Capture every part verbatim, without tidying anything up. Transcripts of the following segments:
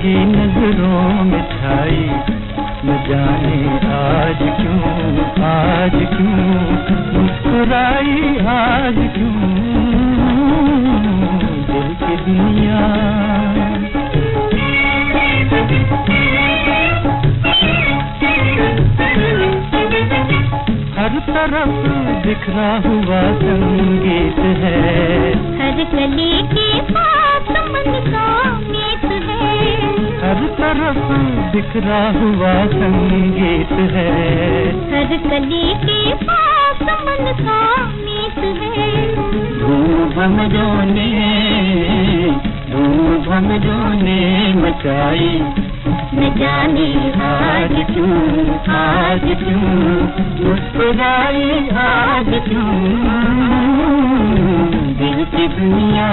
जिंदगी नजरों में छाई, न जाने आज क्यों, आज क्यों मुस्कुराई, आज क्यों दिल की दुनिया। हर तरफ बिखरा हुआ संगीत है, हर गली के पास मन का मीत है, हर तरफ बिखरा हुआ संगीत है, हर गली के पास मन का मीत है। धूम भंवरों ने, धूम भंवरों ने मचाई, न जाने आज क्यों, आज क्यों मुस्कुराई, आज क्यों दिल की दुनिया।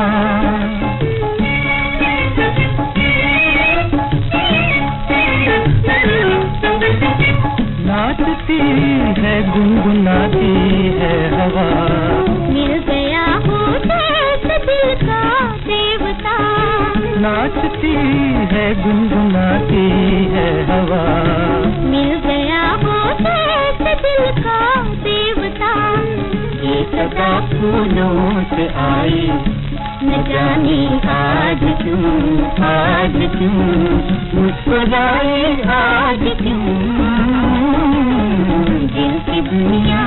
नाचती है गुनगुनाती है हवा, मिल गया हो जैसे दिल का देवता। नाचती है गुनगुनाती है हवा, मिल गया हो जैसे दिल का देवता। ये सदा फूलों से आई, न जाने आज क्यों, आज क्यों मुस्कुराई, आज क्यों दिल की दुनिया।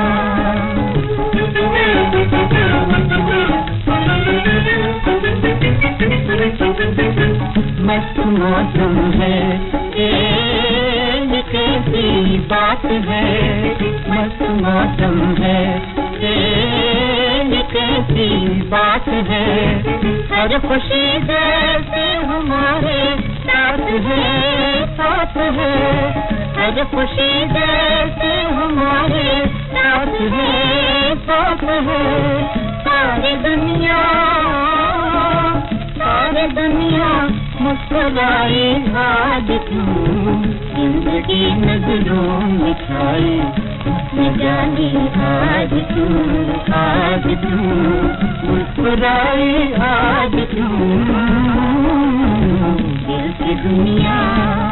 मस्त मौसम है, ये कैसी बात है, मस्त मौसम है, ये कैसी बात है। हर खुशी जैसे हमारे साथ है, साथ है, हर खुशी जैसे हमारे साथ है, साथ है। सारी दुनिया, सारी दुनिया मुस्कुराई, आज क्यों जिंदगी नजरों में छाई, न जाने आज क्यों, आज क्यों मुस्कुराई, आज क्यों दिल की दुनिया।